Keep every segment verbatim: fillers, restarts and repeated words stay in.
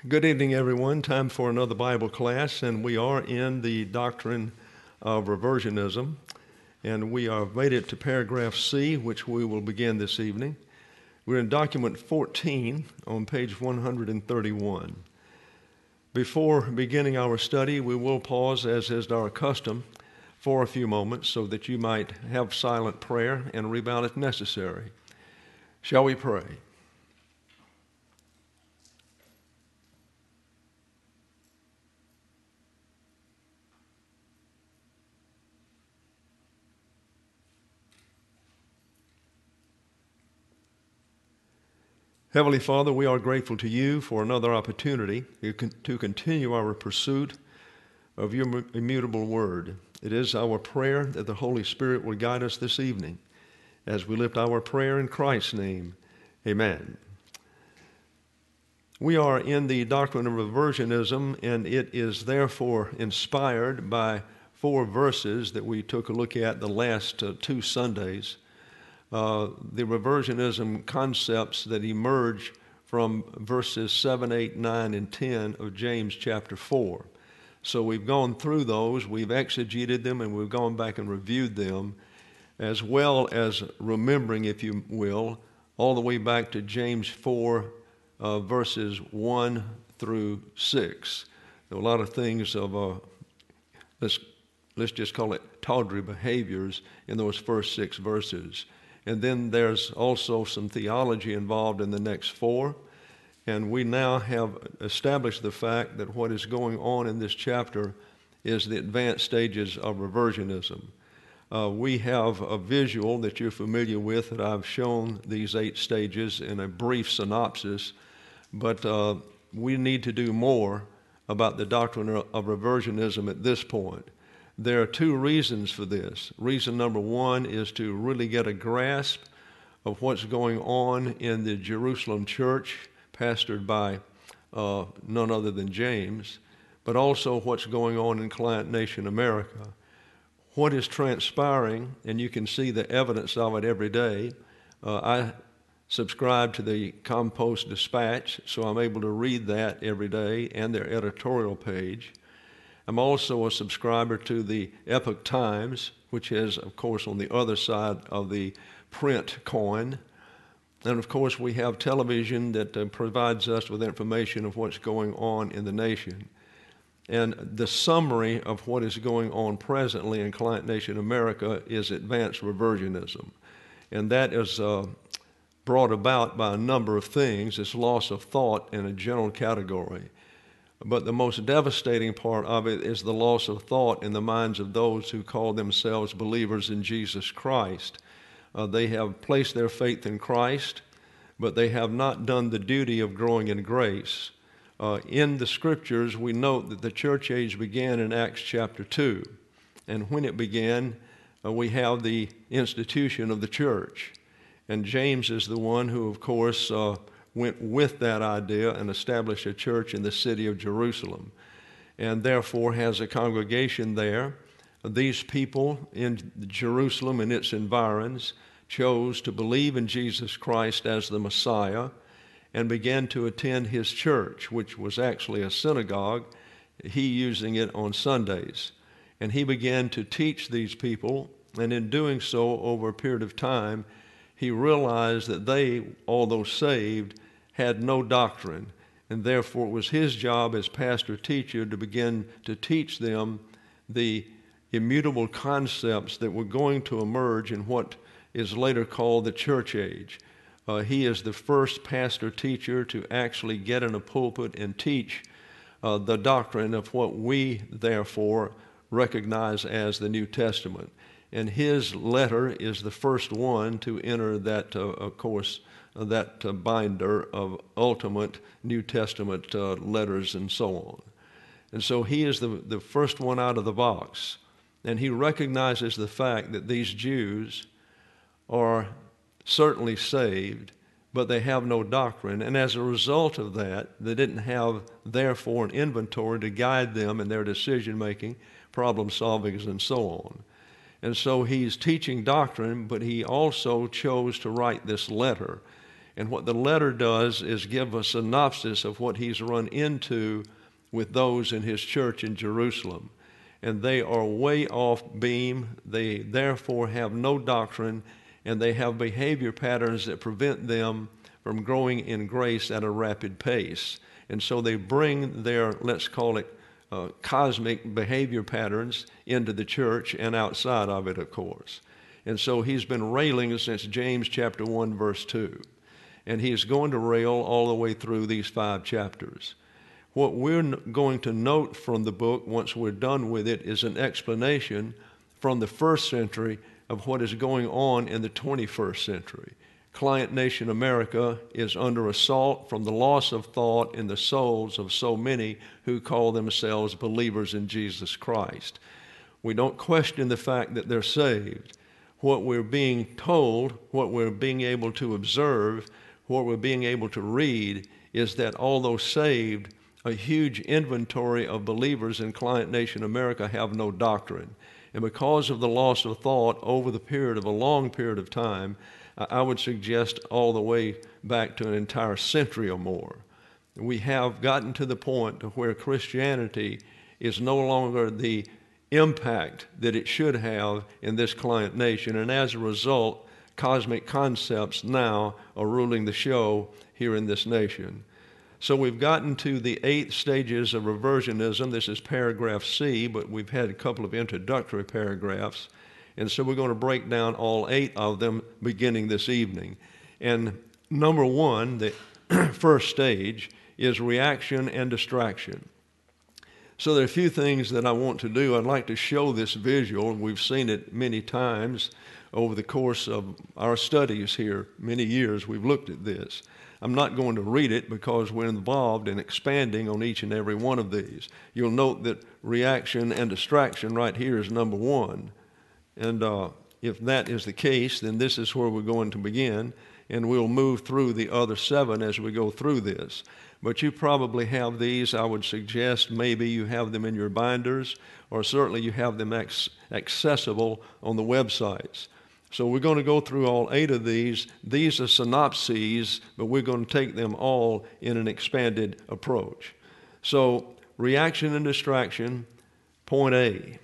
Good evening, everyone. Time for another Bible class, and we are in the doctrine of reversionism, and we have made it to paragraph C, which we will begin this evening. We're in document fourteen on page one hundred thirty-one. Before beginning our study, we will pause, as is our custom, for a few moments so that you might have silent prayer and rebound if necessary. Shall we pray? Heavenly Father, we are grateful to you for another opportunity to continue our pursuit of your immutable word. It is our prayer that the Holy Spirit will guide us this evening as we lift our prayer in Christ's name. Amen. We are in the doctrine of reversionism, and it is therefore inspired by four verses that we took a look at the last uh, two Sundays. Uh, the reversionism concepts that emerge from verses seven, eight, nine, and ten of James chapter four. So we've gone through those, we've exegeted them, and we've gone back and reviewed them, as well as remembering, if you will, all the way back to James four, uh, verses one through six. There are a lot of things of, uh, let's, let's just call it tawdry behaviors in those first six verses. And then there's also some theology involved in the next four. And we now have established the fact that what is going on in this chapter is the advanced stages of reversionism. Uh, we have a visual that you're familiar with that I've shown these eight stages in a brief synopsis, but uh, we need to do more about the doctrine of reversionism at this point. There are two reasons for this. Reason number one is to really get a grasp of what's going on in the Jerusalem church, pastored by uh, none other than James, but also what's going on in Client Nation America. What is transpiring, and you can see the evidence of it every day. Uh, I subscribe to the Compost Dispatch, so I'm able to read that every day and their editorial page. I'm also a subscriber to the Epoch Times, which is, of course, on the other side of the print coin. And, of course, we have television that uh, provides us with information of what's going on in the nation. And the summary of what is going on presently in Client Nation America is advanced reversionism. And that is uh, brought about by a number of things. It's loss of thought in a general category. But the most devastating part of it is the loss of thought in the minds of those who call themselves believers in Jesus Christ. Uh, they have placed their faith in Christ, but they have not done the duty of growing in grace. Uh, in the Scriptures, we note that the church age began in Acts chapter two. And when it began, uh, we have the institution of the church. And James is the one who, of course, uh, went with that idea and established a church in the city of Jerusalem, and therefore has a congregation there. These people in Jerusalem and its environs chose to believe in Jesus Christ as the Messiah and began to attend his church, which was actually a synagogue, he using it on Sundays. And he began to teach these people, and in doing so over a period of time, he realized that they, although saved, had no doctrine, and therefore it was his job as pastor-teacher to begin to teach them the immutable concepts that were going to emerge in what is later called the church age. Uh, he is the first pastor-teacher to actually get in a pulpit and teach uh, the doctrine of what we, therefore, recognize as the New Testament. And his letter is the first one to enter that, uh, of course, that uh, binder of ultimate New Testament uh, letters and so on. And so he is the, the first one out of the box. And he recognizes the fact that these Jews are certainly saved, but they have no doctrine. And as a result of that, they didn't have, therefore, an inventory to guide them in their decision-making, problem-solving, and so on. And so he's teaching doctrine, but he also chose to write this letter. And what the letter does is give a synopsis of what he's run into with those in his church in Jerusalem. And they are way off beam. They therefore have no doctrine, and they have behavior patterns that prevent them from growing in grace at a rapid pace. And so they bring their, let's call it, uh, cosmic behavior patterns into the church and outside of it, of course. And so he's been railing since James chapter one, verse two. And he's going to rail all the way through these five chapters. What we're going to note from the book, once we're done with it, is an explanation from the first century of what is going on in the twenty-first century. Client nation America is under assault from the loss of thought in the souls of so many who call themselves believers in Jesus Christ. We don't question the fact that they're saved. What we're being told, what we're being able to observe, what we're being able to read is that although saved, a huge inventory of believers in Client Nation America have no doctrine. And because of the loss of thought over the period of a long period of time, I would suggest all the way back to an entire century or more, we have gotten to the point to where Christianity is no longer the impact that it should have in this client nation. And as a result, cosmic concepts now are ruling the show here in this nation. So we've gotten to the eight stages of reversionism. This is paragraph C, but we've had a couple of introductory paragraphs. And so we're going to break down all eight of them beginning this evening. And number one, the first stage, is reaction and distraction. So there are a few things that I want to do. I'd like to show this visual. We've seen it many times over the course of our studies here. Many years we've looked at this. I'm not going to read it because we're involved in expanding on each and every one of these. You'll note that reaction and distraction right here is number one. And uh, if that is the case, then this is where we're going to begin, and we'll move through the other seven as we go through this. But you probably have these. I would suggest maybe you have them in your binders, or certainly you have them ac- accessible on the websites. So we're going to go through all eight of these. These are synopses, but we're going to take them all in an expanded approach. So reaction and distraction, point A.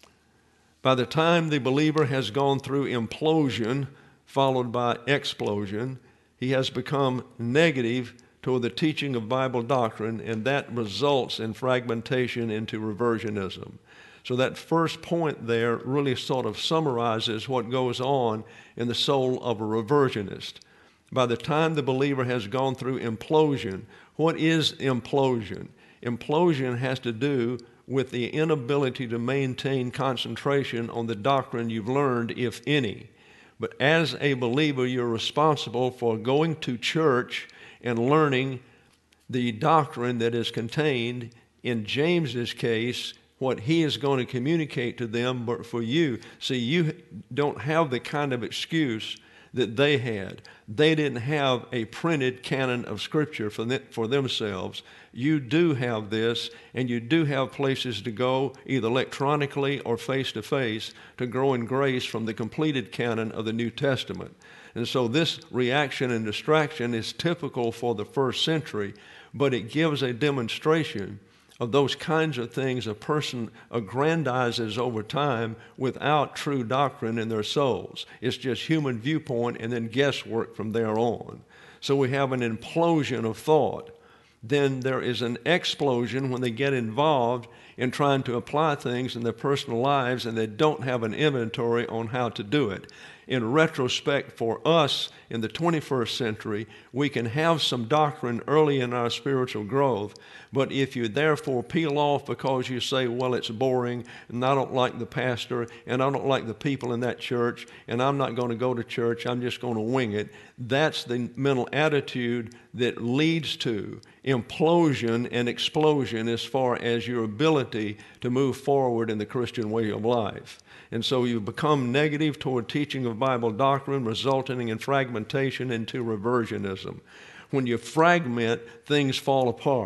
By the time the believer has gone through implosion, followed by explosion, he has become negative toward the teaching of Bible doctrine, and that results in fragmentation into reversionism. So that first point there really sort of summarizes what goes on in the soul of a reversionist. By the time the believer has gone through implosion, what is implosion? Implosion has to do with the inability to maintain concentration on the doctrine you've learned, if any. But as a believer, you're responsible for going to church and learning the doctrine that is contained in James's case, what he is going to communicate to them. But for you, see, you don't have the kind of excuse that they had. They didn't have a printed canon of Scripture for, them, for themselves. You do have this, and you do have places to go, either electronically or face-to-face, to grow in grace from the completed canon of the New Testament. And so this reaction and distraction is typical for the first century, but it gives a demonstration of those kinds of things a person aggrandizes over time without true doctrine in their souls. It's just human viewpoint and then guesswork from there on. So we have an implosion of thought. Then there is an explosion when they get involved in trying to apply things in their personal lives and they don't have an inventory on how to do it. In retrospect, for us in the twenty-first century, we can have some doctrine early in our spiritual growth, but if you therefore peel off because you say, well, it's boring, and I don't like the pastor, and I don't like the people in that church, and I'm not going to go to church, I'm just going to wing it, that's the mental attitude that leads to implosion and explosion as far as your ability to move forward in the Christian way of life. And so you become negative toward teaching of Bible doctrine, resulting in fragmentation into reversionism. When you fragment, things fall apart.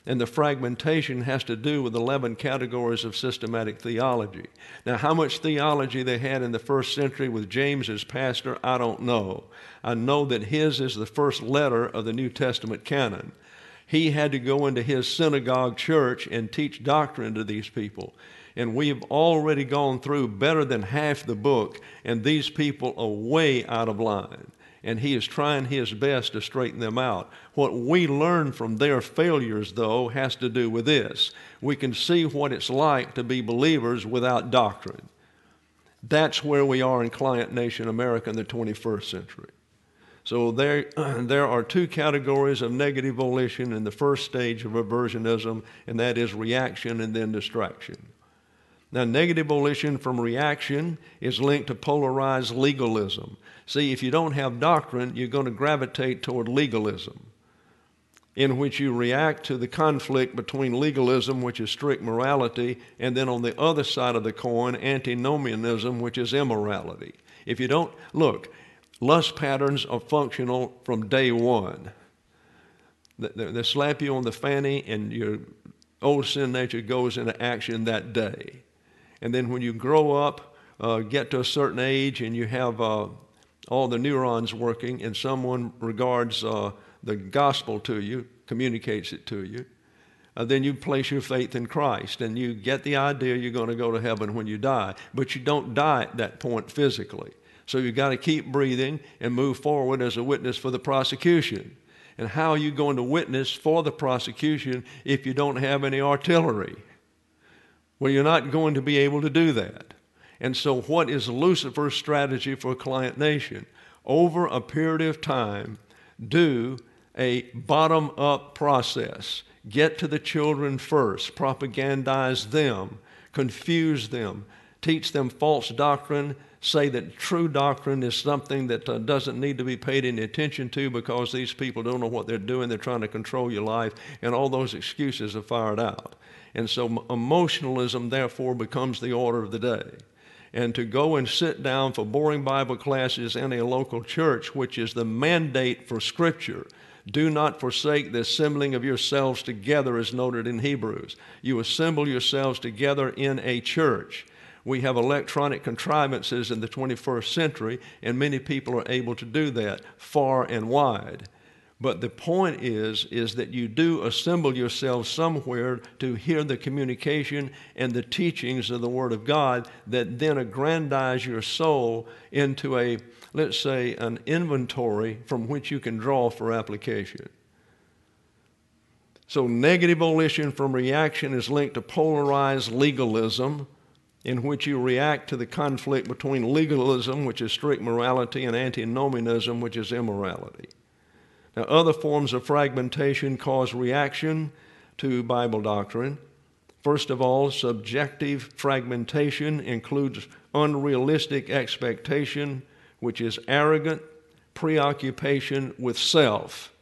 And the fragmentation has to do with eleven categories of systematic theology. Now, how much theology they had in the first century with James as pastor, I don't know. I know that his is the first letter of the New Testament canon. He had to go into his synagogue church and teach doctrine to these people. And we've already gone through better than half the book, and these people are way out of line. And he is trying his best to straighten them out. What we learn from their failures, though, has to do with this. We can see what it's like to be believers without doctrine. That's where we are in Client Nation America in the twenty-first century. So there, there are two categories of negative volition in the first stage of reversionism, and that is reaction and then distraction. Now, negative volition from reaction is linked to polarized legalism. See, if you don't have doctrine, you're going to gravitate toward legalism, in which you react to the conflict between legalism, which is strict morality, and then on the other side of the coin, antinomianism, which is immorality. If you don't, look, lust patterns are functional from day one. They, they slap you on the fanny, and your old sin nature goes into action that day. And then when you grow up, uh, get to a certain age, and you have uh, all the neurons working, and someone regards uh, the gospel to you, communicates it to you, uh, then you place your faith in Christ, and you get the idea you're going to go to heaven when you die. But you don't die at that point physically. So you've got to keep breathing and move forward as a witness for the prosecution. And how are you going to witness for the prosecution if you don't have any artillery? Well, you're not going to be able to do that. And so what is Lucifer's strategy for Client Nation? Over a period of time, do a bottom-up process. Get to the children first, propagandize them, confuse them, teach them false doctrine, say that true doctrine is something that uh, doesn't need to be paid any attention to because these people don't know what they're doing, they're trying to control your life, and all those excuses are fired out. And so emotionalism, therefore, becomes the order of the day. And to go and sit down for boring Bible classes in a local church, which is the mandate for Scripture, do not forsake the assembling of yourselves together, as noted in Hebrews. You assemble yourselves together in a church. We have electronic contrivances in the twenty-first century, and many people are able to do that far and wide. But the point is, is that you do assemble yourselves somewhere to hear the communication and the teachings of the Word of God that then aggrandize your soul into a, let's say, an inventory from which you can draw for application. So negative volition from reaction is linked to polarized legalism, in which you react to the conflict between legalism, which is strict morality, and antinomianism, which is immorality. Now, other forms of fragmentation cause reaction to Bible doctrine. First of all, subjective fragmentation includes unrealistic expectation, which is arrogant preoccupation with self.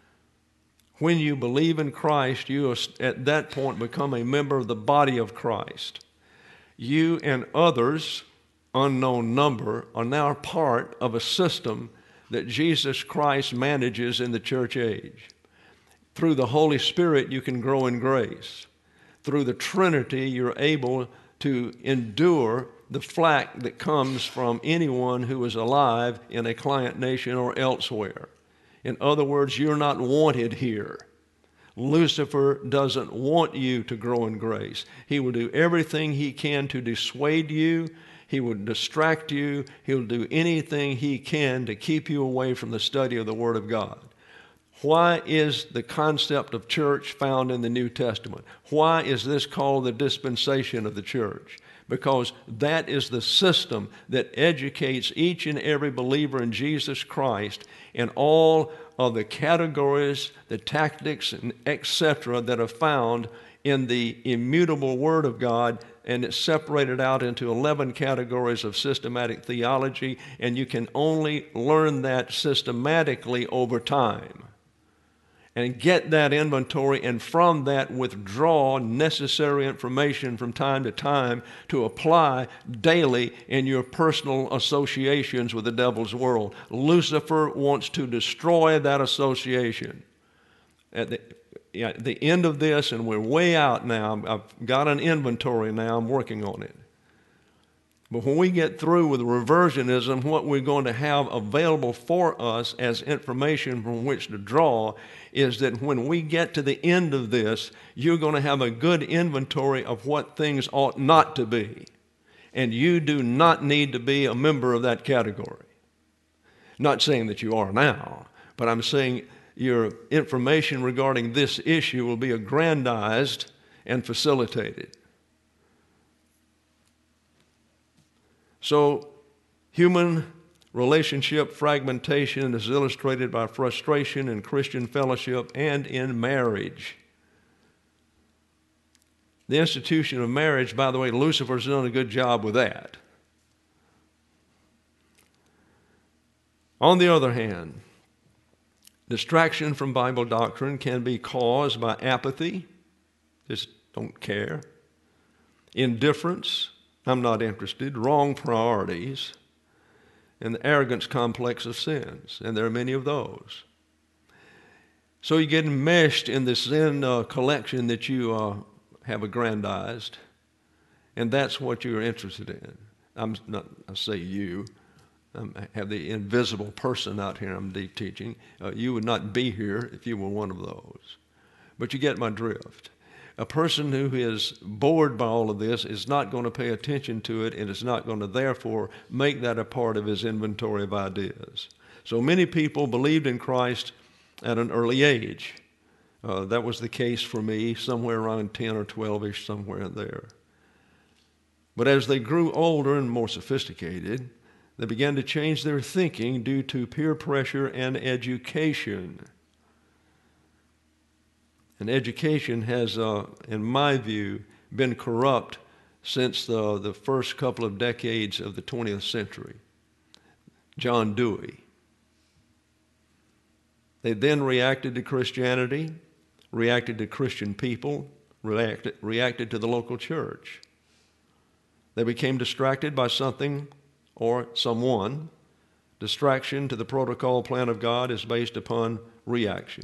When you believe in Christ, you at that point become a member of the body of Christ. You and others, unknown number, are now part of a system that Jesus Christ manages in the church age. Through the Holy Spirit, you can grow in grace. Through the Trinity, you're able to endure the flack that comes from anyone who is alive in a Client Nation or elsewhere. In other words, you're not wanted here. Lucifer doesn't want you to grow in grace. He will do everything he can to dissuade you. He will distract you. He'll do anything he can to keep you away from the study of the Word of God. Why is the concept of church found in the New Testament? Why is this called the dispensation of the church? Because that is the system that educates each and every believer in Jesus Christ in all of the categories, the tactics, and et cetera that are found in the immutable Word of God, and it's separated out into eleven categories of systematic theology, and you can only learn that systematically over time. And get that inventory, and from that withdraw necessary information from time to time to apply daily in your personal associations with the devil's world. Lucifer wants to destroy that association. The, at the end of this, and we're way out now. I've got an inventory now. I'm working on it. But when we get through with reversionism, what we're going to have available for us as information from which to draw is that when we get to the end of this, you're going to have a good inventory of what things ought not to be. And you do not need to be a member of that category. Not saying that you are now, but I'm saying your information regarding this issue will be aggrandized and facilitated. So, human relationship fragmentation is illustrated by frustration in Christian fellowship and in marriage. The institution of marriage, by the way, Lucifer's done a good job with that. On the other hand, distraction from Bible doctrine can be caused by apathy, just don't care, indifference, I'm not interested, wrong priorities, and the arrogance complex of sins, and there are many of those. So you get enmeshed in this sin uh, collection that you uh, have aggrandized, and that's what you're interested in. I'm not, I say you, I have the invisible person out here I'm deep teaching. Uh, you would not be here if you were one of those. But you get my drift. A person who is bored by all of this is not going to pay attention to it and is not going to therefore make that a part of his inventory of ideas. So many people believed in Christ at an early age. Uh, that was the case for me, somewhere around ten or twelve-ish, somewhere in there. But as they grew older and more sophisticated, they began to change their thinking due to peer pressure and education. And education has, uh, in my view, been corrupt since the, the first couple of decades of the twentieth century. John Dewey. They then reacted to Christianity, reacted to Christian people, reacted, reacted to the local church. They became distracted by something or someone. Distraction to the protocol plan of God is based upon reaction.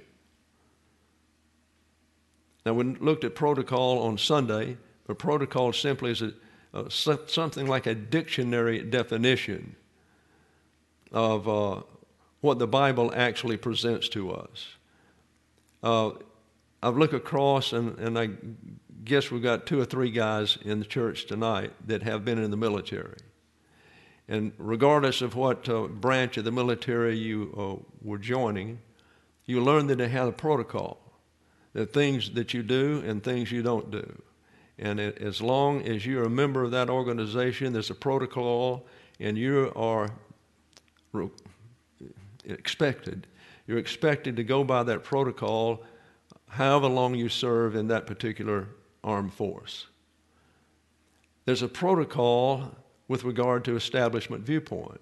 Now, we looked at protocol on Sunday, but protocol simply is a, uh, something like a dictionary definition of uh, what the Bible actually presents to us. Uh, I've looked across, and, and I guess we've got two or three guys in the church tonight that have been in the military. And regardless of what uh, branch of the military you uh, were joining, you learn that they have a protocol. There are things that you do and things you don't do. And it, as long as you're a member of that organization, there's a protocol, and you are re- expected. You're expected to go by that protocol however long you serve in that particular armed force. There's a protocol with regard to establishment viewpoint.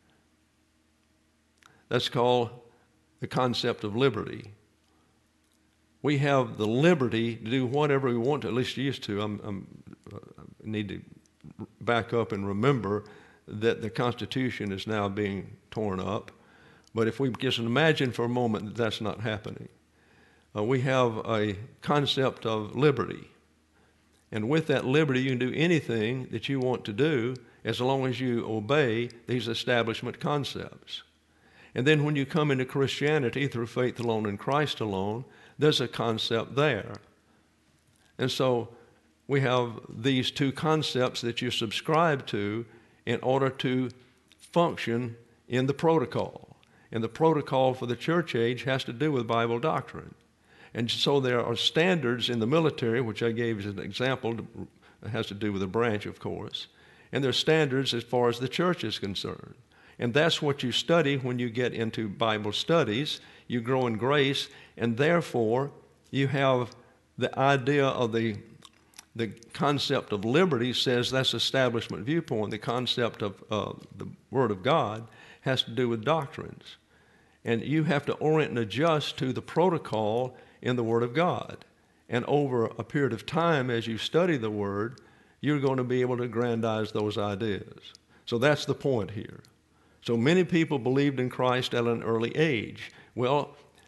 That's called the concept of liberty. We have the liberty to do whatever we want to, at least used to. I'm, I'm, I need to back up and remember that the Constitution is now being torn up. But if we just imagine for a moment that that's not happening, uh, we have a concept of liberty. And with that liberty, you can do anything that you want to do as long as you obey these establishment concepts. And then when you come into Christianity through faith alone in Christ alone, there's a concept there. And so we have these two concepts that you subscribe to in order to function in the protocol. And the protocol for the church age has to do with Bible doctrine. And so there are standards in the military, which I gave as an example. It has to do with a branch, of course. And there are standards as far as the church is concerned. And that's what you study when you get into Bible studies. You grow in grace, and therefore you have the idea of the, the concept of liberty says that's establishment viewpoint. The concept of uh, the Word of God has to do with doctrines. And you have to orient and adjust to the protocol in the Word of God. And over a period of time, as you study the Word, you're going to be able to aggrandize those ideas. So that's the point here. So many people believed in Christ at an early age. Well,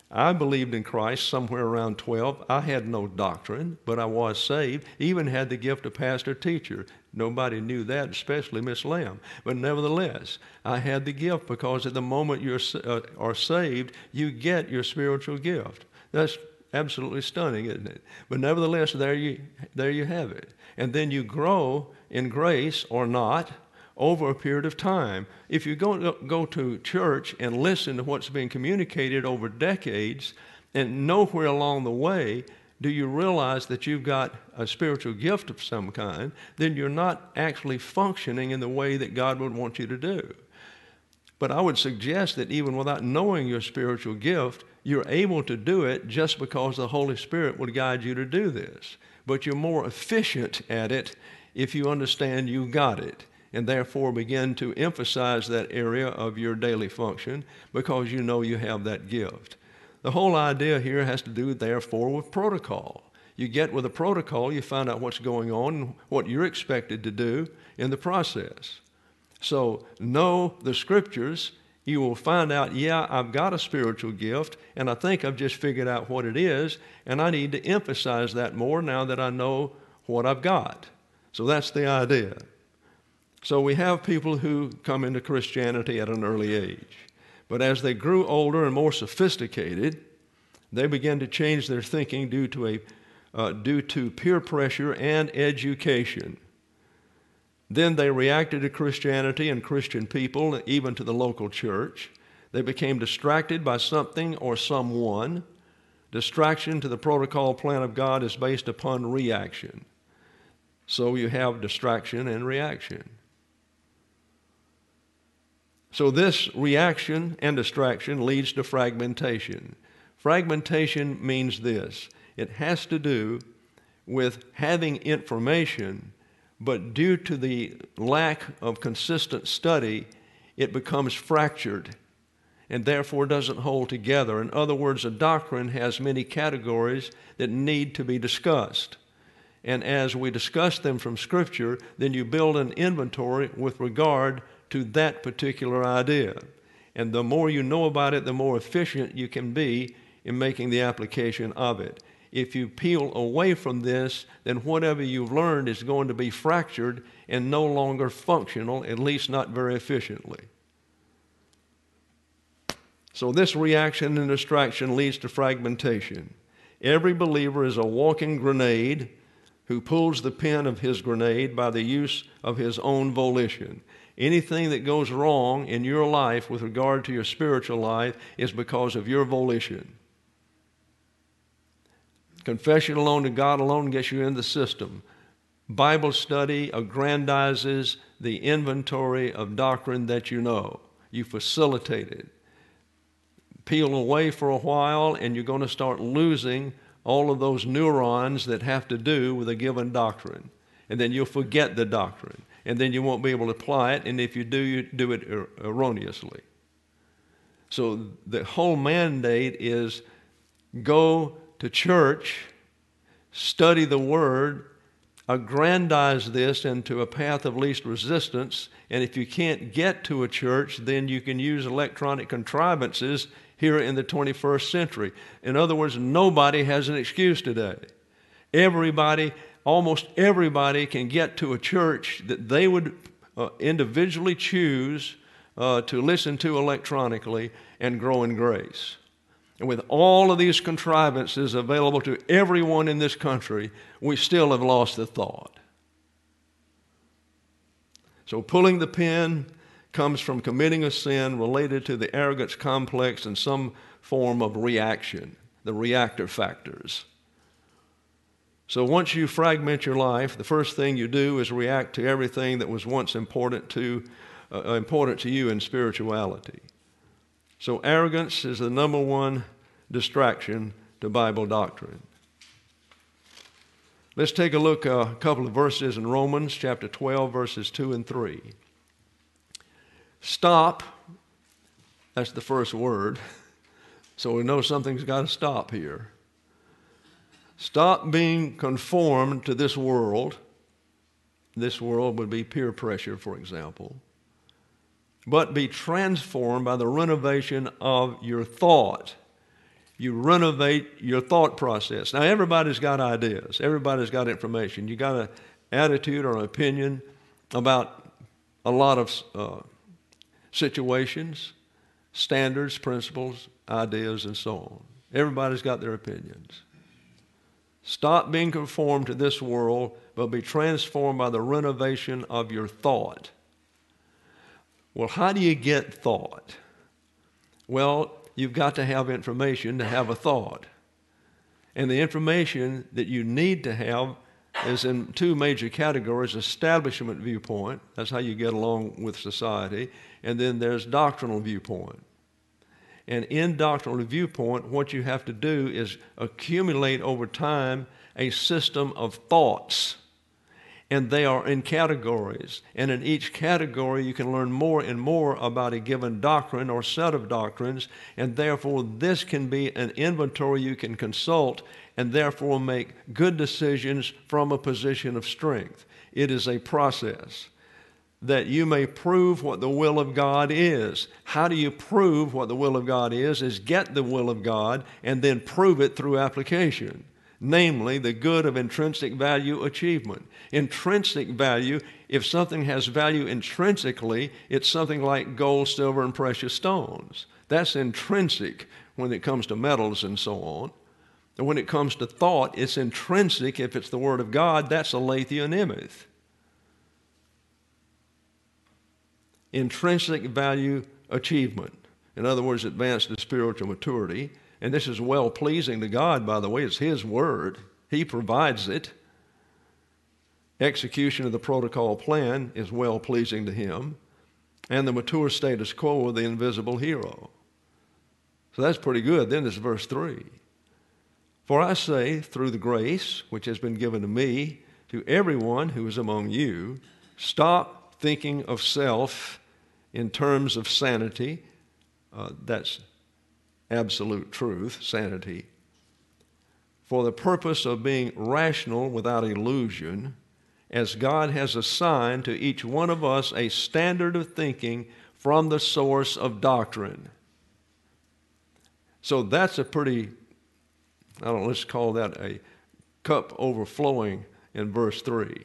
I believed in Christ somewhere around twelve. I had no doctrine, but I was saved. Even had the gift of pastor-teacher. Nobody knew that, especially Miss Lamb. But nevertheless, I had the gift because at the moment you uh, are saved, you get your spiritual gift. That's absolutely stunning, isn't it? But nevertheless, there you, there you have it. And then you grow in grace or not over a period of time. If you go, go to church and listen to what's being communicated over decades, and nowhere along the way do you realize that you've got a spiritual gift of some kind, then you're not actually functioning in the way that God would want you to do. But I would suggest that even without knowing your spiritual gift, you're able to do it just because the Holy Spirit would guide you to do this. But you're more efficient at it if you understand you got it, and therefore begin to emphasize that area of your daily function because you know you have that gift. The whole idea here has to do, therefore, with protocol. You get with a protocol, you find out what's going on and what you're expected to do in the process. So know the Scriptures. You will find out, yeah, I've got a spiritual gift, and I think I've just figured out what it is, and I need to emphasize that more now that I know what I've got. So that's the idea. So we have people who come into Christianity at an early age. But as they grew older and more sophisticated, they began to change their thinking due to, a, uh, due to peer pressure and education. Then they reacted to Christianity and Christian people, even to the local church. They became distracted by something or someone. Distraction to the protocol plan of God is based upon reaction. So you have distraction and reaction. So this reaction and distraction leads to fragmentation. Fragmentation means this. It has to do with having information, but due to the lack of consistent study, it becomes fractured and therefore doesn't hold together. In other words, a doctrine has many categories that need to be discussed. And as we discuss them from Scripture, then you build an inventory with regard to that particular idea. And the more you know about it, the more efficient you can be in making the application of it. If you peel away from this, then whatever you've learned is going to be fractured and no longer functional, at least not very efficiently. So this reaction and distraction leads to fragmentation. Every believer is a walking grenade who pulls the pin of his grenade by the use of his own volition. Anything that goes wrong in your life with regard to your spiritual life is because of your volition. Confession alone to God alone gets you in the system. Bible study aggrandizes the inventory of doctrine that you know. You facilitate it. Peel away for a while and you're going to start losing all of those neurons that have to do with a given doctrine. And then you'll forget the doctrine. And then you won't be able to apply it, and if you do, you do it er- erroneously. So the whole mandate is go to church, study the Word, aggrandize this into a path of least resistance, and if you can't get to a church, then you can use electronic contrivances here in the twenty-first century. In other words, nobody has an excuse today. Everybody Almost everybody can get to a church that they would uh, individually choose uh, to listen to electronically and grow in grace. And with all of these contrivances available to everyone in this country, we still have lost the thought. So pulling the pin comes from committing a sin related to the arrogance complex and some form of reaction, the reactor factors. So once you fragment your life, the first thing you do is react to everything that was once important to, uh, important to you in spirituality. So arrogance is the number one distraction to Bible doctrine. Let's take a look at uh, a couple of verses in Romans chapter twelve, verses two and three. Stop, that's the first word, so we know something's got to stop here. Stop being conformed to this world. This world would be peer pressure, for example. But be transformed by the renovation of your thought. You renovate your thought process. Now, everybody's got ideas. Everybody's got information. You got an attitude or an opinion about a lot of uh, situations, standards, principles, ideas, and so on. Everybody's got their opinions. Stop being conformed to this world, but be transformed by the renovation of your thought. Well, how do you get thought? Well, you've got to have information to have a thought. And the information that you need to have is in two major categories: establishment viewpoint, that's how you get along with society, and then there's doctrinal viewpoint. And in doctrinal viewpoint, what you have to do is accumulate over time a system of thoughts. And they are in categories. And in each category, you can learn more and more about a given doctrine or set of doctrines. And therefore, this can be an inventory you can consult and therefore make good decisions from a position of strength. It is a process that you may prove what the will of God is. How do you prove what the will of God is? Is get the will of God and then prove it through application. Namely, the good of intrinsic value achievement. Intrinsic value, if something has value intrinsically, it's something like gold, silver, and precious stones. That's intrinsic when it comes to metals and so on. And when it comes to thought, it's intrinsic. If it's the Word of God, that's aletheia and emeth. Intrinsic value achievement. In other words, advance to spiritual maturity. And this is well-pleasing to God, by the way. It's His Word. He provides it. Execution of the protocol plan is well-pleasing to Him. And the mature status quo of the invisible hero. So that's pretty good. Then there's verse three. For I say, through the grace which has been given to me, to everyone who is among you, stop thinking of self in terms of sanity. Uh, that's absolute truth, sanity, for the purpose of being rational without illusion, as God has assigned to each one of us a standard of thinking from the source of doctrine. So that's a pretty, I don't know, let's call that a cup overflowing in verse three.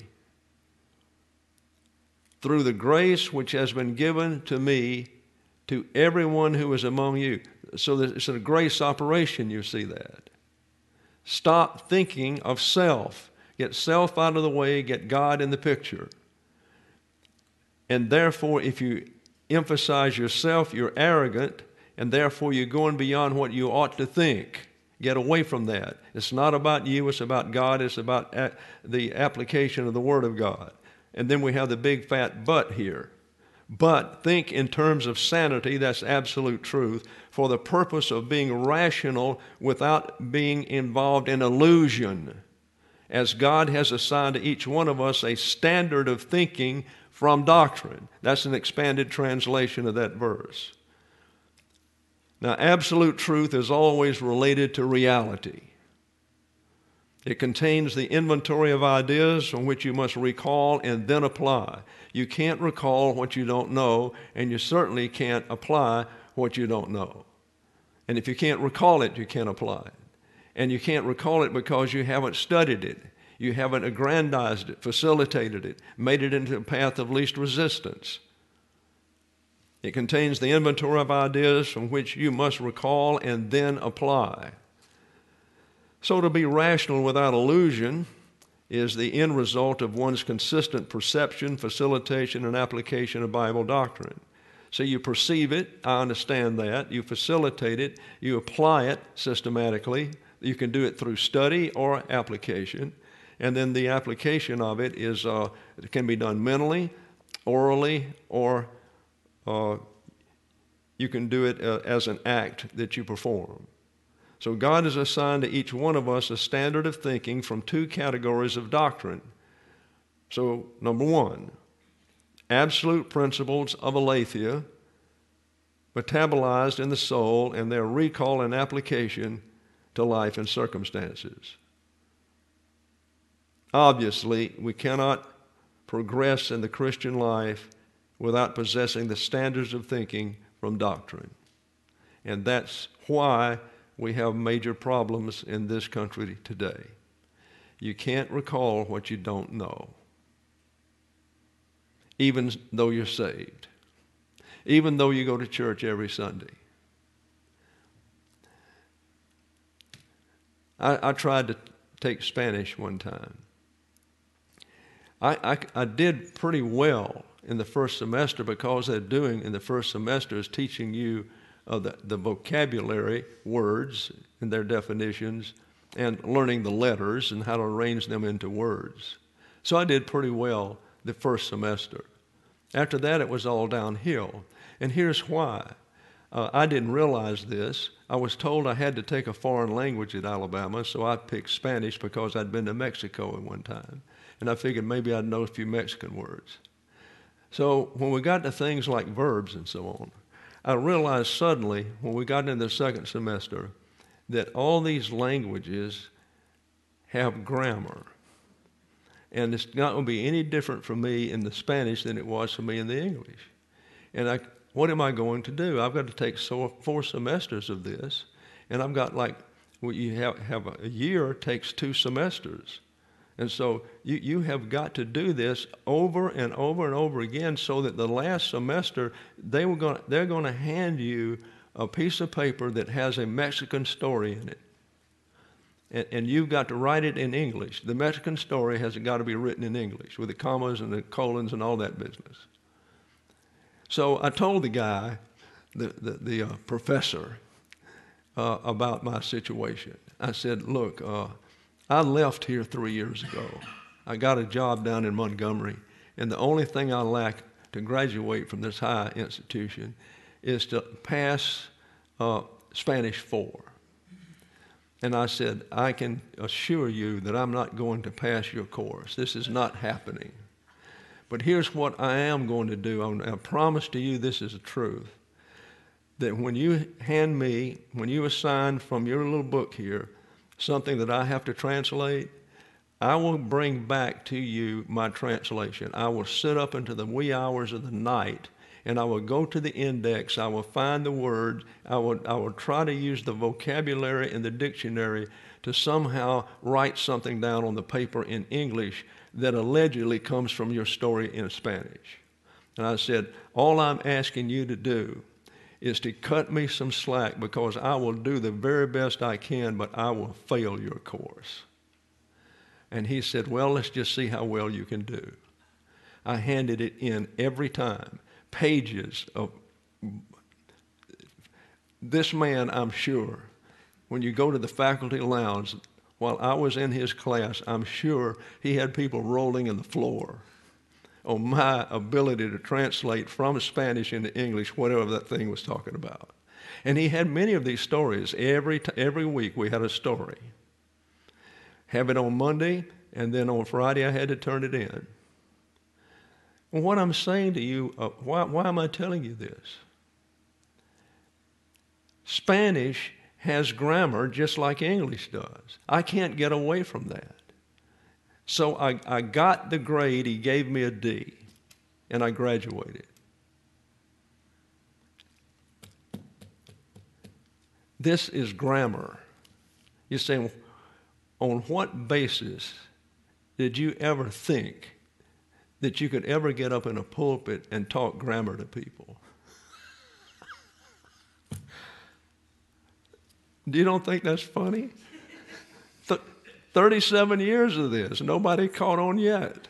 Through the grace which has been given to me, to everyone who is among you. So it's a grace operation, you see that. Stop thinking of self. Get self out of the way, get God in the picture. And therefore, if you emphasize yourself, you're arrogant, and therefore you're going beyond what you ought to think. Get away from that. It's not about you, it's about God, it's about a- the application of the Word of God. And then we have the big fat but here. But think in terms of sanity, that's absolute truth, for the purpose of being rational without being involved in illusion, as God has assigned to each one of us a standard of thinking from doctrine. That's an expanded translation of that verse. Now, absolute truth is always related to reality. It contains the inventory of ideas from which you must recall and then apply. You can't recall what you don't know, and you certainly can't apply what you don't know. And if you can't recall it, you can't apply it. And you can't recall it because you haven't studied it. You haven't aggrandized it, facilitated it, made it into a path of least resistance. It contains the inventory of ideas from which you must recall and then apply. So to be rational without illusion is the end result of one's consistent perception, facilitation, and application of Bible doctrine. So you perceive it, I understand that, you facilitate it, you apply it systematically. You can do it through study or application. And then the application of it is uh, it can be done mentally, orally, or uh, you can do it uh, as an act that you perform. So God has assigned to each one of us a standard of thinking from two categories of doctrine. So, number one, absolute principles of aletheia, metabolized in the soul, and their recall and application to life and circumstances. Obviously, we cannot progress in the Christian life without possessing the standards of thinking from doctrine. And that's why we have major problems in this country today. You can't recall what you don't know, even though you're saved, even though you go to church every Sunday. I, I tried to take Spanish one time. I, I, I did pretty well in the first semester because they're doing in the first semester is teaching you uh, the, the vocabulary, words and their definitions, and learning the letters and how to arrange them into words. So I did pretty well the first semester. After that, it was all downhill. And here's why. Uh, I didn't realize this. I was told I had to take a foreign language at Alabama, so I picked Spanish because I'd been to Mexico at one time. And I figured maybe I'd know a few Mexican words. So when we got to things like verbs and so on, I realized suddenly when we got into the second semester that all these languages have grammar. And it's not going to be any different for me in the Spanish than it was for me in the English. And I, what am I going to do? I've got to take so, four semesters of this, and I've got like, well, you have, have a, a year takes two semesters. And so you, you have got to do this over and over and over again so that the last semester, they were going, they're going to hand you a piece of paper that has a Mexican story in it. And, and you've got to write it in English. The Mexican story has got to be written in English with the commas and the colons and all that business. So I told the guy, the, the, the uh, professor, uh, about my situation. I said, look, uh, I left here three years ago. I got a job down in Montgomery, and the only thing I lack to graduate from this high institution is to pass uh, Spanish four. And I said, I can assure you that I'm not going to pass your course. This is not happening. But here's what I am going to do. I promise to you this is the truth. That when you hand me, when you assign from your little book here, something that I have to translate, I will bring back to you my translation. I will sit up into the wee hours of the night, and I will go to the index. I will find the word. I will, I will try to use the vocabulary in the dictionary to somehow write something down on the paper in English that allegedly comes from your story in Spanish. And I said, all I'm asking you to do is to cut me some slack because I will do the very best I can, but I will fail your course. And he said, well, let's just see how well you can do. I handed it in every time, pages of this man, I'm sure, when you go to the faculty lounge, while I was in his class, I'm sure he had people rolling in the floor on my ability to translate from Spanish into English, whatever that thing was talking about. And he had many of these stories. Every, t- every week we had a story. Have it on Monday, and then on Friday I had to turn it in. Well, what I'm saying to you, uh, why, why am I telling you this? Spanish has grammar just like English does. I can't get away from that. So I, I got the grade, he gave me a D, and I graduated. This is grammar. You're saying, on what basis did you ever think that you could ever get up in a pulpit and talk grammar to people? You don't think that's funny? Th- thirty-seven years of this, nobody caught on yet.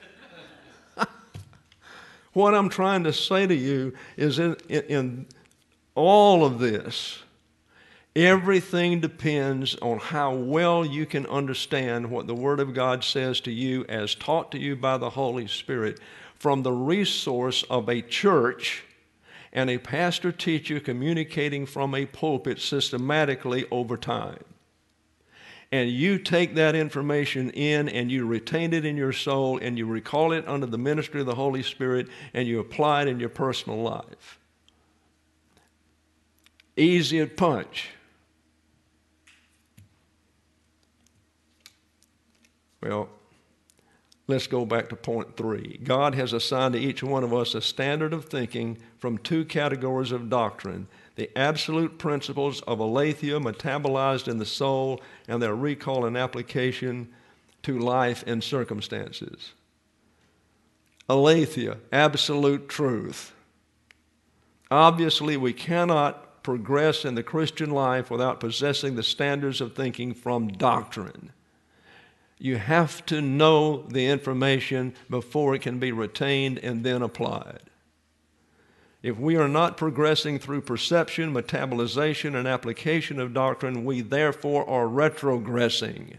What I'm trying to say to you is in, in, in all of this, everything depends on how well you can understand what the Word of God says to you as taught to you by the Holy Spirit from the resource of a church and a pastor-teacher communicating from a pulpit systematically over time. And you take that information in and you retain it in your soul and you recall it under the ministry of the Holy Spirit and you apply it in your personal life. Easy as punch. Well, let's go back to point three. God has assigned to each one of us a standard of thinking from two categories of doctrine: the absolute principles of aletheia metabolized in the soul and their recall and application to life and circumstances. Aletheia, absolute truth. Obviously, we cannot progress in the Christian life without possessing the standards of thinking from doctrine. You have to know the information before it can be retained and then applied. If we are not progressing through perception, metabolization, and application of doctrine, we therefore are retrogressing.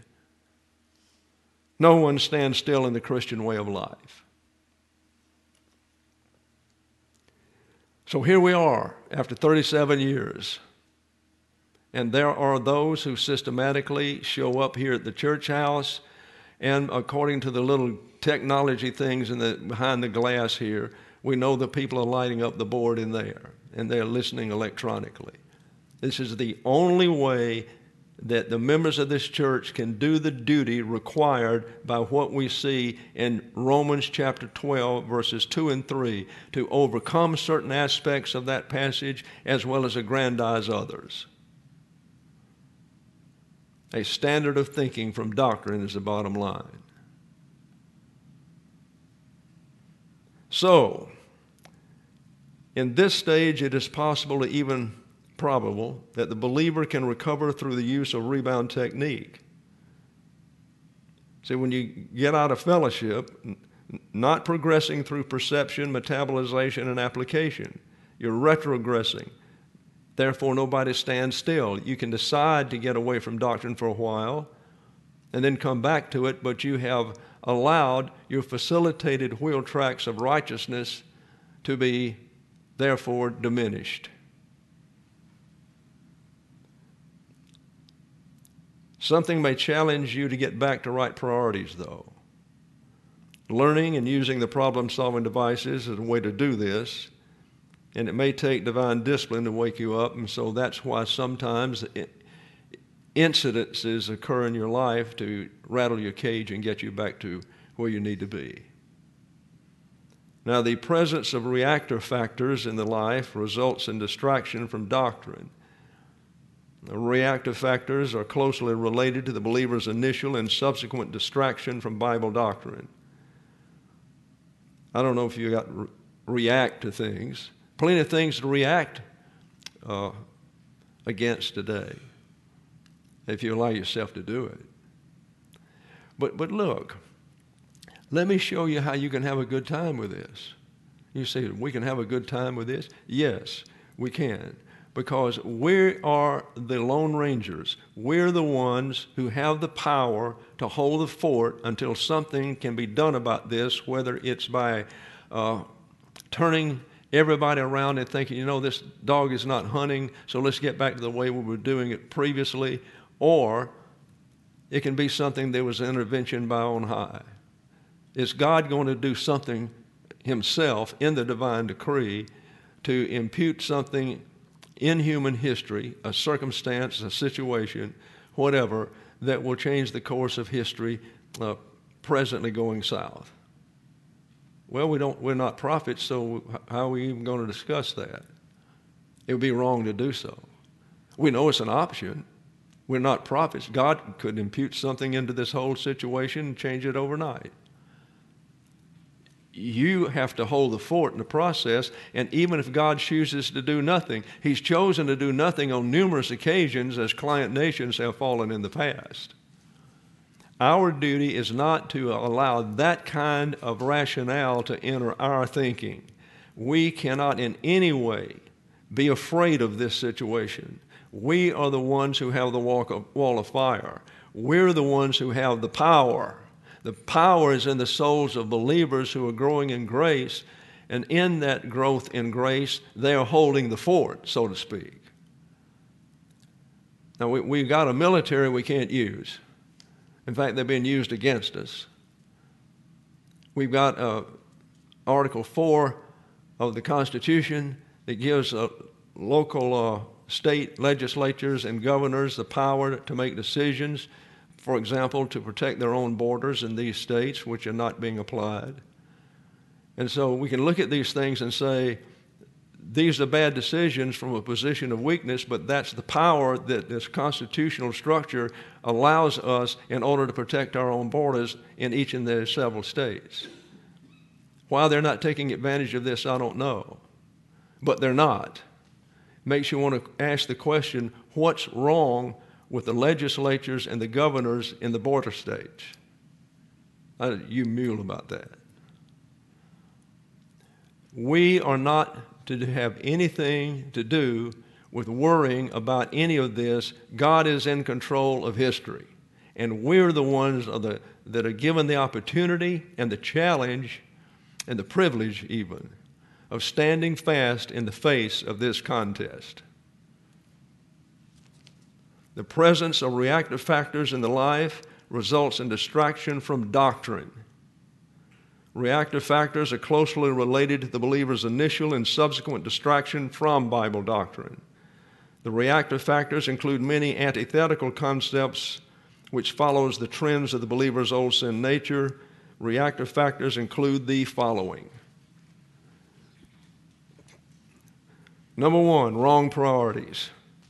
No one stands still in the Christian way of life. So here we are after thirty-seven years. And there are those who systematically show up here at the church house, and according to the little technology things in the, behind the glass here, we know that people are lighting up the board in there, and they're listening electronically. This is the only way that the members of this church can do the duty required by what we see in Romans chapter twelve, verses two and three, to overcome certain aspects of that passage as well as aggrandize others. A standard of thinking from doctrine is the bottom line. So, in this stage, it is possible to even probable that the believer can recover through the use of rebound technique. See, when you get out of fellowship, not progressing through perception, metabolization, and application, you're retrogressing. Therefore, nobody stands still. You can decide to get away from doctrine for a while and then come back to it, but you have allowed your facilitated wheel tracks of righteousness to be, therefore, diminished. Something may challenge you to get back to right priorities, though. Learning and using the problem-solving devices is a way to do this, and it may take divine discipline to wake you up, and so that's why sometimes incidences occur in your life to rattle your cage and get you back to where you need to be. Now, the presence of reactor factors in the life results in distraction from doctrine. The reactive factors are closely related to the believer's initial and subsequent distraction from Bible doctrine. I don't know if you got re- react to things. Plenty of things to react uh, against today, if you allow yourself to do it. But but look, let me show you how you can have a good time with this. You say, we can have a good time with this? Yes, we can. Because we are the Lone Rangers. We're the ones who have the power to hold the fort until something can be done about this, whether it's by uh, turning everybody around and thinking, you know, this dog is not hunting, so let's get back to the way we were doing it previously, or it can be something that was an intervention by on high. Is God going to do something himself in the divine decree to impute something in human history, a circumstance, a situation, whatever, that will change the course of history uh, presently going south? Well, we don't, we're not prophets, so how are we even going to discuss that? It would be wrong to do so. We know it's an option. We're not prophets. God could impute something into this whole situation and change it overnight. You have to hold the fort in the process, and even if God chooses to do nothing, He's chosen to do nothing on numerous occasions as client nations have fallen in the past. Our duty is not to allow that kind of rationale to enter our thinking. We cannot in any way be afraid of this situation. We are the ones who have the wall of fire. We're the ones who have the power. The power is in the souls of believers who are growing in grace, and in that growth in grace, they are holding the fort, so to speak. Now, we, we've got a military we can't use. In fact, they're being used against us. We've got uh, Article four of the Constitution that gives uh, local uh, state legislatures and governors the power to make decisions for example, to protect their own borders in these states which are not being applied. And so we can look at these things and say, these are bad decisions from a position of weakness, but that's the power that this constitutional structure allows us in order to protect our own borders in each of the several states. Why they're not taking advantage of this, I don't know. But they're not. Makes you want to ask the question, what's wrong with the legislatures and the governors in the border states? I, you mule about that. We are not to have anything to do with worrying about any of this. God is in control of history. And we're the ones of the, that are given the opportunity and the challenge and the privilege even of standing fast in the face of this contest. The presence of reactive factors in the life results in distraction from doctrine. Reactive factors are closely related to the believer's initial and subsequent distraction from Bible doctrine. The reactive factors include many antithetical concepts which follows the trends of the believer's old sin nature. Reactive factors include the following. Number one, wrong priorities.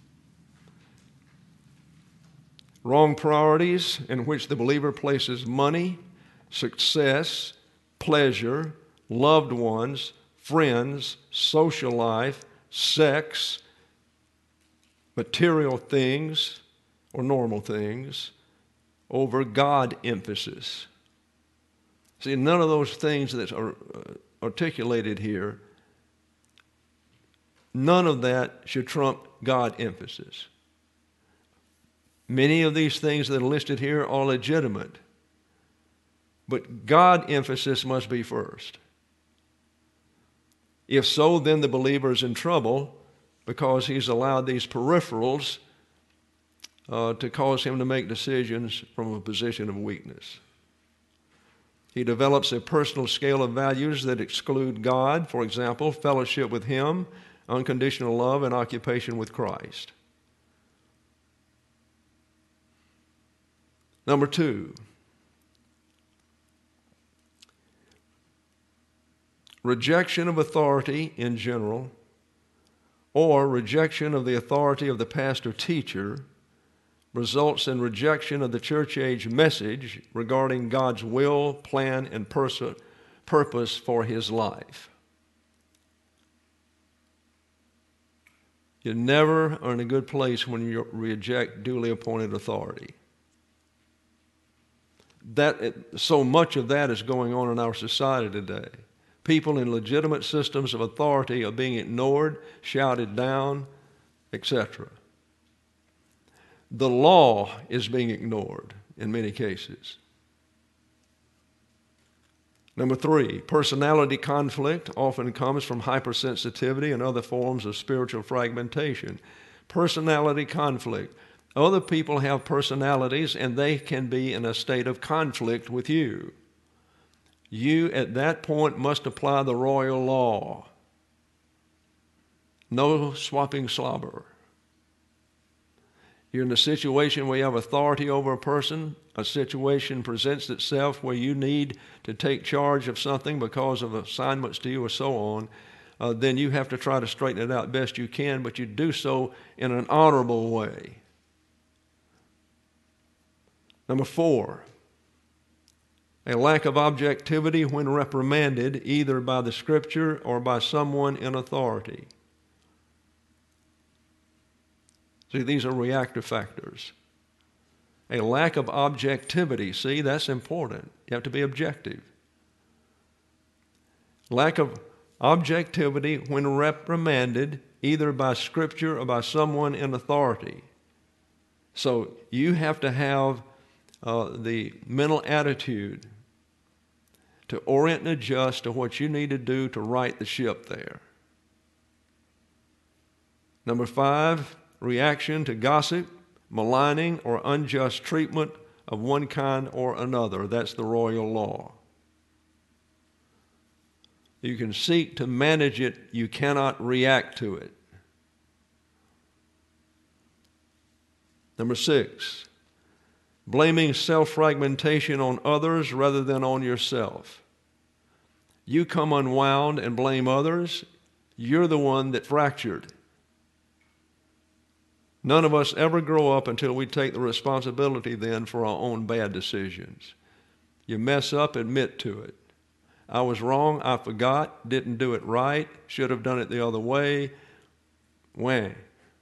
Wrong priorities in which the believer places money, success, pleasure, loved ones, friends, social life, sex, material things, or normal things, over God emphasis. See, none of those things that are articulated here, none of that should trump God emphasis. Many of these things that are listed here are legitimate, but God emphasis must be first. If so, then the believer is in trouble because he's allowed these peripherals uh, to cause him to make decisions from a position of weakness. He develops a personal scale of values that exclude God, for example, fellowship with Him, unconditional love, and occupation with Christ. Number two, rejection of authority in general, or rejection of the authority of the pastor teacher, results in rejection of the church age message regarding God's will, plan, and pers- purpose for his life. You never are in a good place when you reject duly appointed authority. That, so much of that is going on in our society today. People in legitimate systems of authority are being ignored, shouted down, et cetera. The law is being ignored in many cases. Number three, personality conflict often comes from hypersensitivity and other forms of spiritual fragmentation. Personality conflict. Other people have personalities and they can be in a state of conflict with you. You, at that point, must apply the royal law. No swapping slobber. You're in a situation where you have authority over a person, a situation presents itself where you need to take charge of something because of assignments to you or so on, uh, then you have to try to straighten it out best you can, but you do so in an honorable way. Number four, a lack of objectivity when reprimanded either by the Scripture or by someone in authority. See, these are reactive factors. A lack of objectivity, see, that's important. You have to be objective. Lack of objectivity when reprimanded either by Scripture or by someone in authority. So you have to have uh, the mental attitude to orient and adjust to what you need to do to right the ship there. Number five, reaction to gossip, maligning, or unjust treatment of one kind or another. That's the royal law. You can seek to manage it, you cannot react to it. Number six, blaming self-fragmentation on others rather than on yourself. You come unwound and blame others, you're the one that fractured. None of us ever grow up until we take the responsibility then for our own bad decisions. You mess up, admit to it. I was wrong, I forgot, didn't do it right, should have done it the other way. Whang.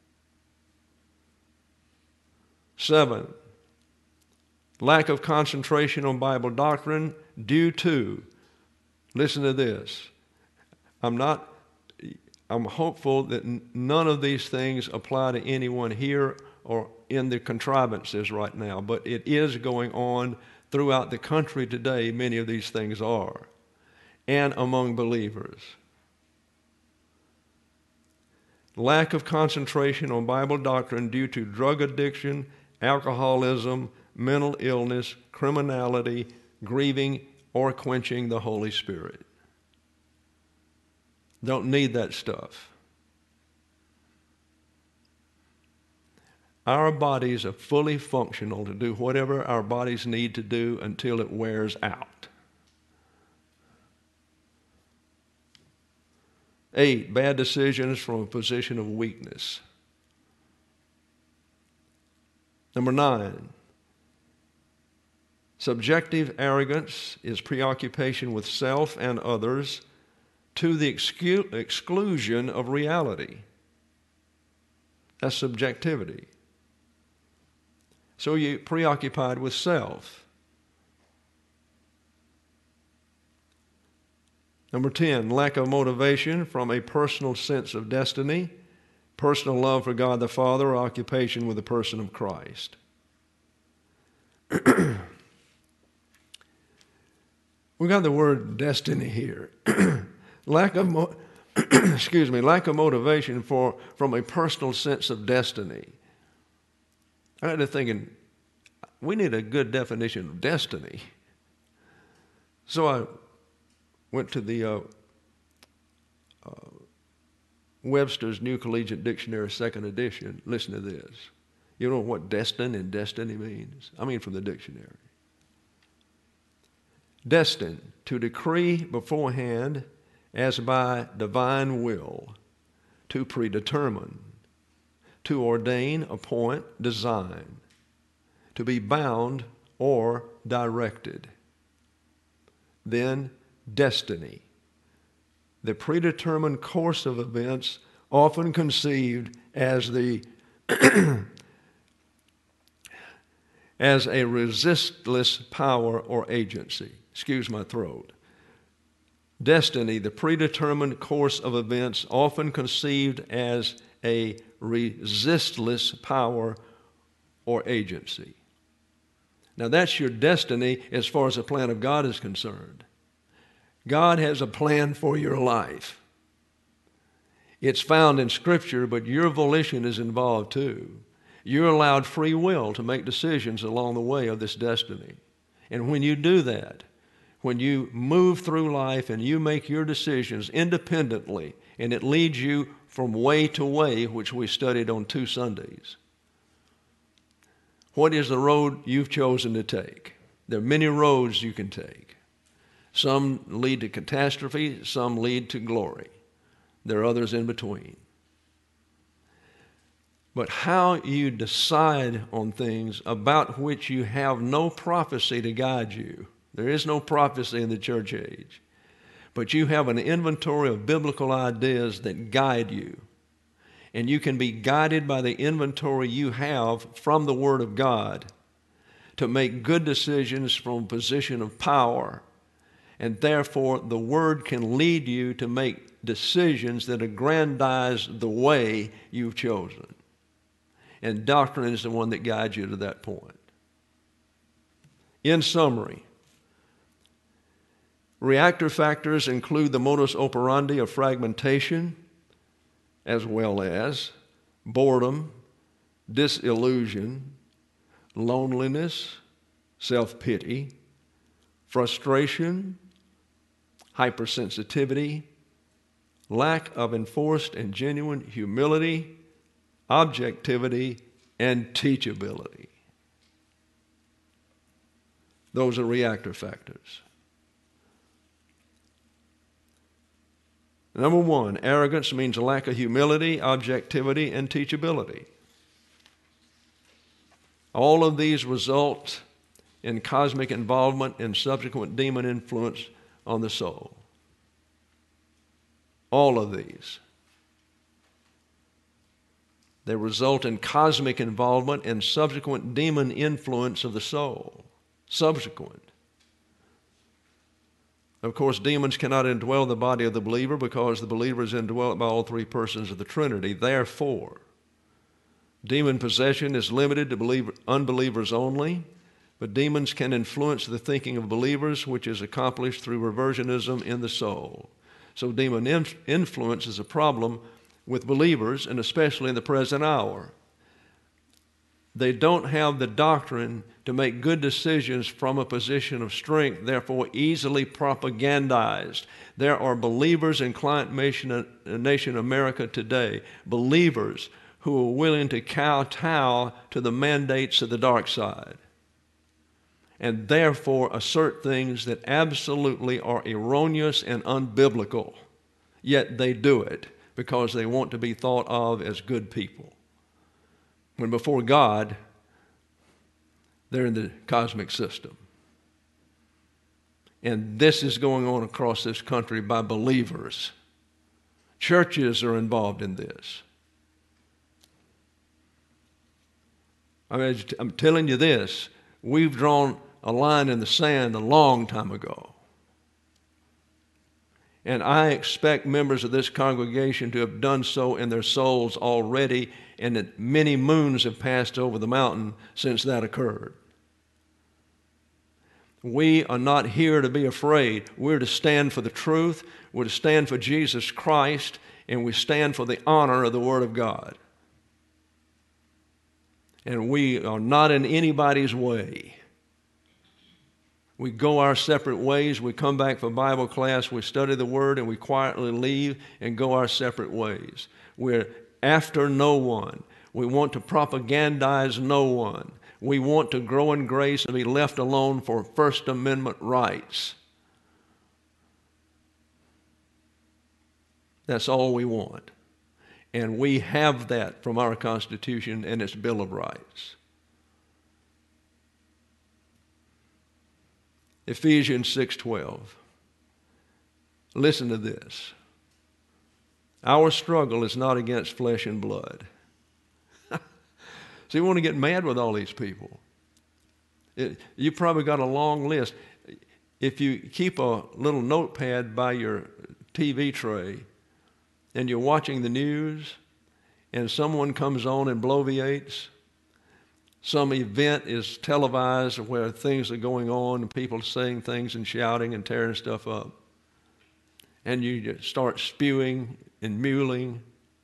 Seven, lack of concentration on Bible doctrine due to, listen to this, I'm not, I'm hopeful that none of these things apply to anyone here or in the contrivances right now, but it is going on throughout the country today. Many of these things are, and among believers. Lack of concentration on Bible doctrine due to drug addiction, alcoholism, mental illness, criminality, grieving, or quenching the Holy Spirit. Don't need that stuff. Our bodies are fully functional to do whatever our bodies need to do until it wears out. Eight, bad decisions from a position of weakness. Number nine, subjective arrogance is preoccupation with self and others to the excu- exclusion of reality. That's subjectivity. So you're preoccupied with self. Number ten, lack of motivation from a personal sense of destiny, personal love for God the Father, or occupation with the person of Christ. We got the word destiny here. lack of mo- excuse me, lack of motivation for from a personal sense of destiny. I got to thinking, we need a good definition of destiny. So I went to the uh, uh, Webster's New Collegiate Dictionary, second edition. Listen to this. You know what destined and destiny means? I mean from the dictionary. Destined, to decree beforehand as by divine will, to predetermine, to ordain, appoint, design, to be bound or directed. Then destiny, the predetermined course of events often conceived as the as a resistless power or agency. Excuse my throat. Destiny, the predetermined course of events often conceived as a resistless power or agency. Now that's your destiny as far as the plan of God is concerned. God has a plan for your life. It's found in Scripture, but your volition is involved too. You're allowed free will to make decisions along the way of this destiny. And when you do that, when you move through life and you make your decisions independently, and it leads you from way to way, which we studied on two Sundays, what is the road you've chosen to take? There are many roads you can take. Some lead to catastrophe, some lead to glory. There are others in between. But how you decide on things about which you have no prophecy to guide you. There is no prophecy in the church age. But you have an inventory of biblical ideas that guide you. And you can be guided by the inventory you have from the Word of God to make good decisions from a position of power. And therefore, the Word can lead you to make decisions that aggrandize the way you've chosen. And doctrine is the one that guides you to that point. In summary, reactor factors include the modus operandi of fragmentation, as well as boredom, disillusion, loneliness, self-pity, frustration, hypersensitivity, lack of enforced and genuine humility, objectivity, and teachability. Those are reactive factors. Number one, arrogance means a lack of humility, objectivity, and teachability. All of these result in cosmic involvement and subsequent demon influence on the soul. All of these. They result in cosmic involvement and subsequent demon influence of the soul. Subsequent. Of course, demons cannot indwell the body of the believer because the believer is indwelt by all three persons of the Trinity. Therefore, demon possession is limited to believer, unbelievers only, but demons can influence the thinking of believers, which is accomplished through reversionism in the soul. So demon inf- influence is a problem with believers, and especially in the present hour. They don't have the doctrine to make good decisions from a position of strength, therefore easily propagandized. There are believers in Client Nation, Nation America today, believers who are willing to kowtow to the mandates of the dark side, and therefore assert things that absolutely are erroneous and unbiblical, yet they do it because they want to be thought of as good people. When before God, they're in the cosmic system. And this is going on across this country by believers. Churches are involved in this. I mean, I'm telling you this, we've drawn a line in the sand a long time ago. And I expect members of this congregation to have done so in their souls already, and that many moons have passed over the mountain since that occurred. We are not here to be afraid. We're to stand for the truth. We're to stand for Jesus Christ, and we stand for the honor of the Word of God. And we are not in anybody's way. We go our separate ways. We come back for Bible class. We study the Word, and we quietly leave and go our separate ways. We're after no one. We want to propagandize no one. We want to grow in grace and be left alone for First Amendment rights. That's all we want. And we have that from our Constitution and its Bill of Rights. Ephesians six twelve. Listen to this. Our struggle is not against flesh and blood. So you want to get mad with all these people. It, you probably got a long list. If you keep a little notepad by your T V tray and you're watching the news and someone comes on and bloviates, some event is televised where things are going on and people are saying things and shouting and tearing stuff up, and you just start spewing and mewling.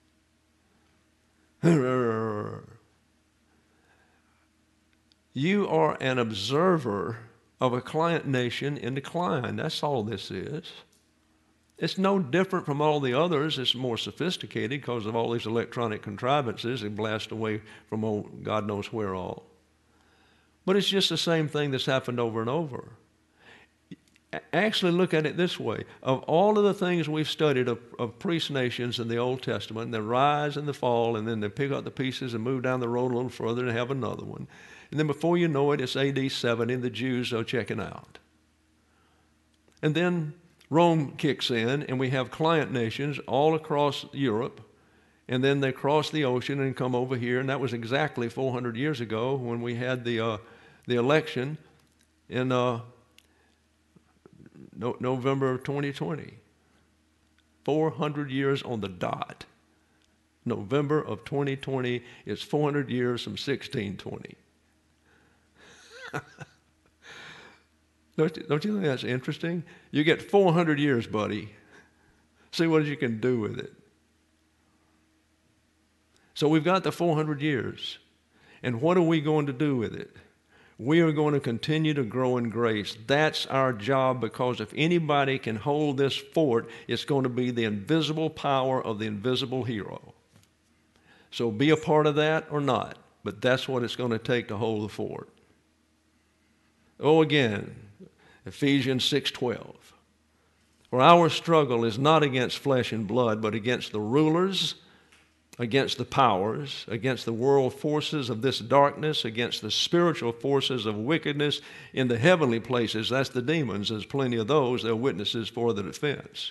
You are an observer of a client nation in decline. That's all this is. It's no different from all the others. It's more sophisticated because of all these electronic contrivances that blast away from old God knows where all. But it's just the same thing that's happened over and over. Actually, look at it this way. Of all of the things we've studied of, of priest nations in the Old Testament, the rise and the fall, and then they pick up the pieces and move down the road a little further and have another one. And then before you know it, it's A D seventy, and the Jews are checking out. And then Rome kicks in, and we have client nations all across Europe, and then they cross the ocean and come over here, and that was exactly four hundred years ago when we had the uh, the election in uh, no, November of twenty twenty. four hundred years on the dot. November of twenty twenty is four hundred years from sixteen twenty. Don't you, don't you think that's interesting? You get four hundred years, buddy. See what you can do with it. So we've got the four hundred years. And what are we going to do with it? We are going to continue to grow in grace. That's our job, because if anybody can hold this fort, it's going to be the invisible power of the invisible hero. So be a part of that or not, but that's what it's going to take to hold the fort. Oh, again, Ephesians six twelve. For our struggle is not against flesh and blood, but against the rulers, against the powers, against the world forces of this darkness, against the spiritual forces of wickedness in the heavenly places. That's the demons. There's plenty of those. They're witnesses for the defense.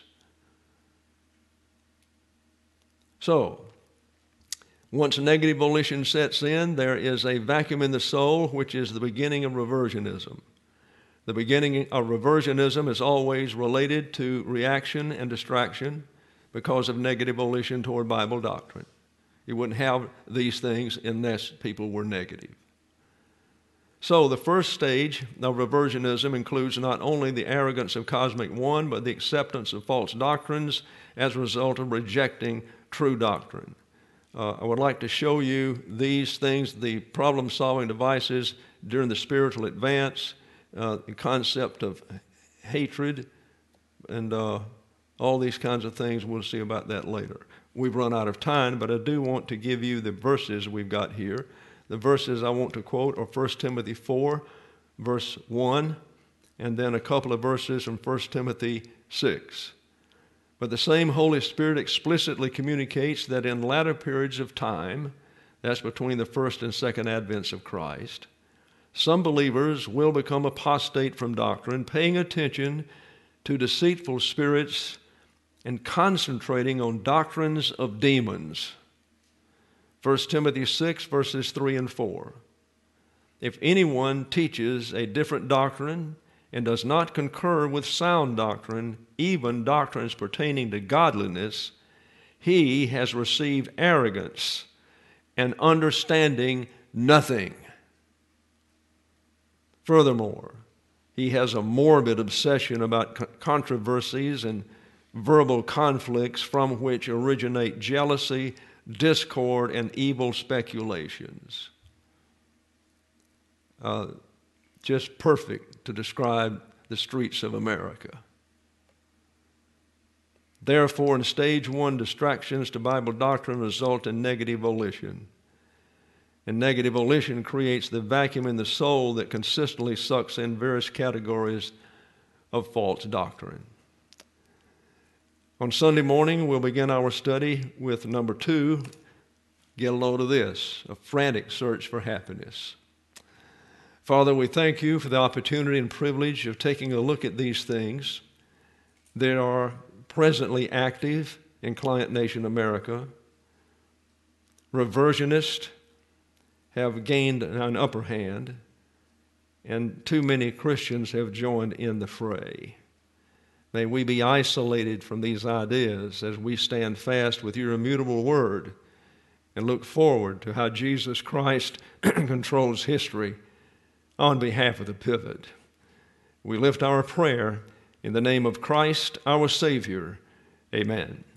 So, once negative volition sets in, there is a vacuum in the soul, which is the beginning of reversionism. The beginning of reversionism is always related to reaction and distraction because of negative volition toward Bible doctrine. You wouldn't have these things unless people were negative. So the first stage of reversionism includes not only the arrogance of cosmic one, but the acceptance of false doctrines as a result of rejecting true doctrine. Uh, I would like to show you these things, the problem-solving devices during the spiritual advance, uh, the concept of hatred, and uh, all these kinds of things. We'll see about that later. We've run out of time, but I do want to give you the verses we've got here. The verses I want to quote are First Timothy four, verse one, and then a couple of verses from First Timothy six. But the same Holy Spirit explicitly communicates that in latter periods of time, that's between the first and second advents of Christ, some believers will become apostate from doctrine, paying attention to deceitful spirits and concentrating on doctrines of demons. First Timothy six, verses three and four. If anyone teaches a different doctrine and does not concur with sound doctrine, even doctrines pertaining to godliness, he has received arrogance and understanding nothing. Furthermore, he has a morbid obsession about controversies and verbal conflicts from which originate jealousy, discord, and evil speculations. Uh, just perfect to describe the streets of America. Therefore, in stage one, distractions to Bible doctrine result in negative volition. And negative volition creates the vacuum in the soul that consistently sucks in various categories of false doctrine. On Sunday morning, we'll begin our study with number two. Get a load of this, a frantic search for happiness. Father, we thank you for the opportunity and privilege of taking a look at these things. They are presently active in Client Nation America. Reversionists have gained an upper hand, and too many Christians have joined in the fray. May we be isolated from these ideas as we stand fast with your immutable word and look forward to how Jesus Christ controls history on behalf of the pivot. We lift our prayer in the name of Christ, our Savior. Amen.